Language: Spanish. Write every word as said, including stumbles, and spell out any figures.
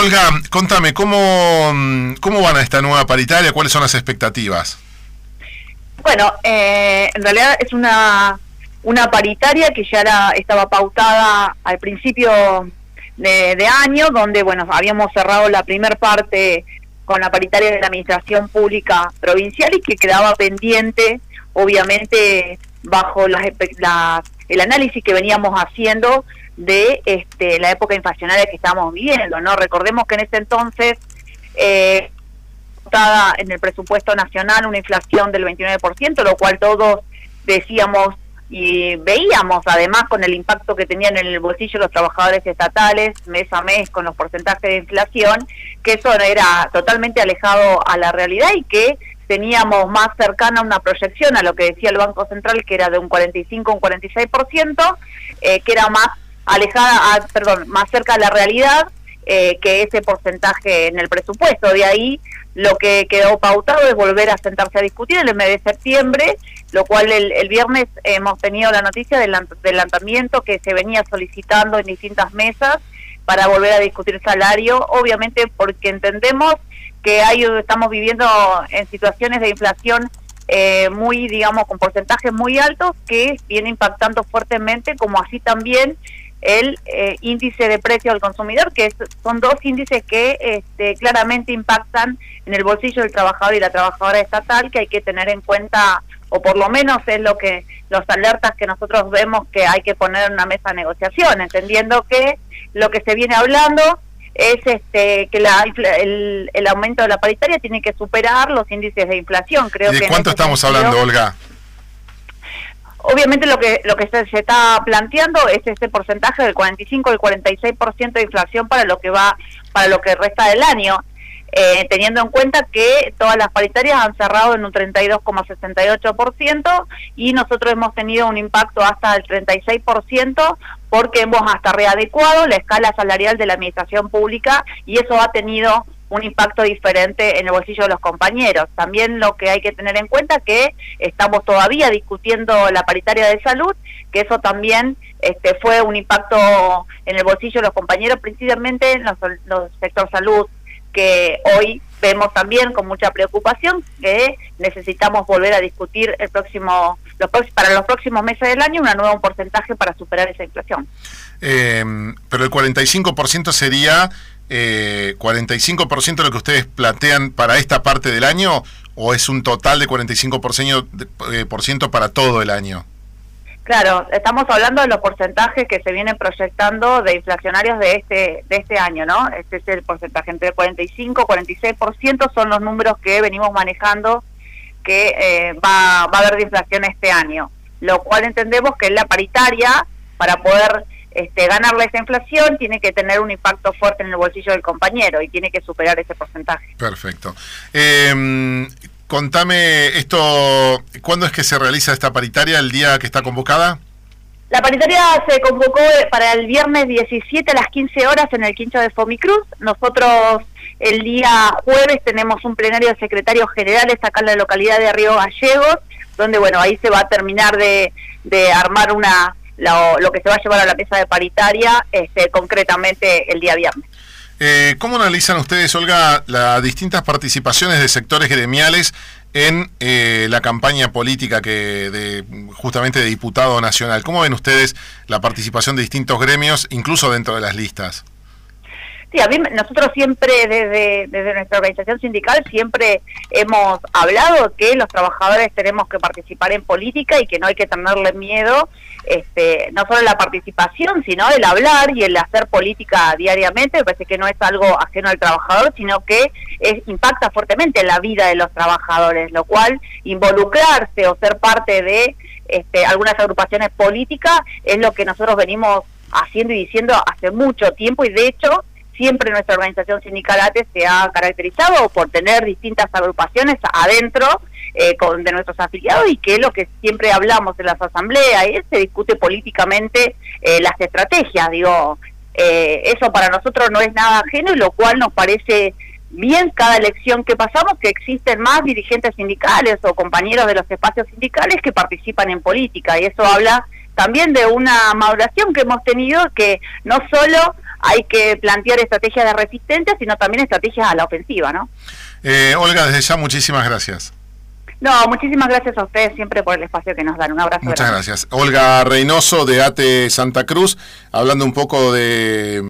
Olga, contame, ¿cómo, cómo van a esta nueva paritaria? ¿Cuáles son las expectativas? Bueno, eh, en realidad es una, una paritaria que ya era, estaba pautada al principio de, de año, donde bueno habíamos cerrado la primer parte con la paritaria de la Administración Pública Provincial y que quedaba pendiente, obviamente, bajo las, la, el análisis que veníamos haciendo de este, la época inflacionaria que estábamos viviendo, ¿no? Recordemos que en ese entonces, eh, en el presupuesto nacional una inflación del veintinueve por ciento, lo cual todos decíamos y veíamos además con el impacto que tenían en el bolsillo los trabajadores estatales mes a mes con los porcentajes de inflación, que eso era totalmente alejado a la realidad y que teníamos más cercana una proyección a lo que decía el Banco Central, que era de un cuarenta y cinco, un cuarenta y seis por ciento, eh, que era más alejada, a, perdón, más cerca de la realidad eh, que ese porcentaje en el presupuesto. De ahí lo que quedó pautado es volver a sentarse a discutir en el mes de septiembre, lo cual el, el viernes hemos tenido la noticia del adelantamiento que se venía solicitando en distintas mesas para volver a discutir salario, obviamente porque entendemos que hay, estamos viviendo en situaciones de inflación eh, muy, digamos, con porcentajes muy altos que viene impactando fuertemente, como así también el eh, índice de precio al consumidor, que es, son dos índices que este, claramente impactan en el bolsillo del trabajador y la trabajadora estatal, que hay que tener en cuenta, o por lo menos es lo que los alertas que nosotros vemos que hay que poner en una mesa de negociación, entendiendo que lo que se viene hablando es este que la, el, el aumento de la paritaria tiene que superar los índices de inflación. Creo ¿Y de que cuánto estamos sentido, hablando, Olga? Obviamente lo que lo que se, se está planteando es ese porcentaje del cuarenta y cinco al cuarenta y seis por ciento de inflación para lo que va para lo que resta del año, eh, teniendo en cuenta que todas las paritarias han cerrado en un treinta y dos coma sesenta y ocho por ciento y nosotros hemos tenido un impacto hasta el treinta y seis por ciento porque hemos hasta readecuado la escala salarial de la administración pública y eso ha tenido un impacto diferente en el bolsillo de los compañeros. También lo que hay que tener en cuenta que estamos todavía discutiendo la paritaria de salud, que eso también este, fue un impacto en el bolsillo de los compañeros, principalmente en los, los sector salud, que hoy vemos también con mucha preocupación que necesitamos volver a discutir el próximo los para los próximos meses del año un nuevo porcentaje para superar esa inflación. Eh, pero el cuarenta y cinco por ciento sería eh, cuarenta y cinco por ciento de lo que ustedes plantean para esta parte del año, o es un total de cuarenta y cinco por ciento, eh, por ciento para todo el año. Claro, estamos hablando de los porcentajes que se vienen proyectando de inflacionarios de este de este año, ¿no? Este es el porcentaje, entre cuarenta y cinco y cuarenta y seis por ciento son los números que venimos manejando que eh, va, va a haber de inflación este año, lo cual entendemos que la paritaria, para poder este, ganarle esa inflación, tiene que tener un impacto fuerte en el bolsillo del compañero y tiene que superar ese porcentaje. Perfecto. Eh, Contame esto, ¿cuándo es que se realiza esta paritaria, el día que está convocada? La paritaria se convocó para el viernes diecisiete a las quince horas en el quincho de Fomicruz. Nosotros el día jueves tenemos un plenario de secretarios generales acá en la localidad de Río Gallegos, donde bueno, ahí se va a terminar de, de armar una lo, lo que se va a llevar a la mesa de paritaria este, concretamente el día viernes. Eh, ¿Cómo analizan ustedes, Olga, las distintas participaciones de sectores gremiales en eh, la campaña política que de justamente de diputado nacional? ¿Cómo ven ustedes la participación de distintos gremios, incluso dentro de las listas? Sí, a mí, nosotros siempre desde, desde nuestra organización sindical siempre hemos hablado que los trabajadores tenemos que participar en política y que no hay que tenerle miedo, este, no solo la participación, sino el hablar y el hacer política diariamente. Me parece que no es algo ajeno al trabajador, sino que es, impacta fuertemente en la vida de los trabajadores, lo cual involucrarse o ser parte de este, algunas agrupaciones políticas es lo que nosotros venimos haciendo y diciendo hace mucho tiempo, y de hecho siempre nuestra organización sindical ATE se ha caracterizado por tener distintas agrupaciones adentro eh, con, de nuestros afiliados, y que es lo que siempre hablamos en las asambleas, y se discute políticamente eh, las estrategias. Digo, eh, eso para nosotros no es nada ajeno, y lo cual nos parece bien cada elección que pasamos que existen más dirigentes sindicales o compañeros de los espacios sindicales que participan en política, y eso habla también de una maduración que hemos tenido, que no solo hay que plantear estrategias de resistencia, sino también estrategias a la ofensiva, ¿no? Eh, Olga, desde ya muchísimas gracias. No, muchísimas gracias a ustedes siempre por el espacio que nos dan. Un abrazo. Muchas grande. gracias. Olga Reynoso de ATE Santa Cruz, hablando un poco de...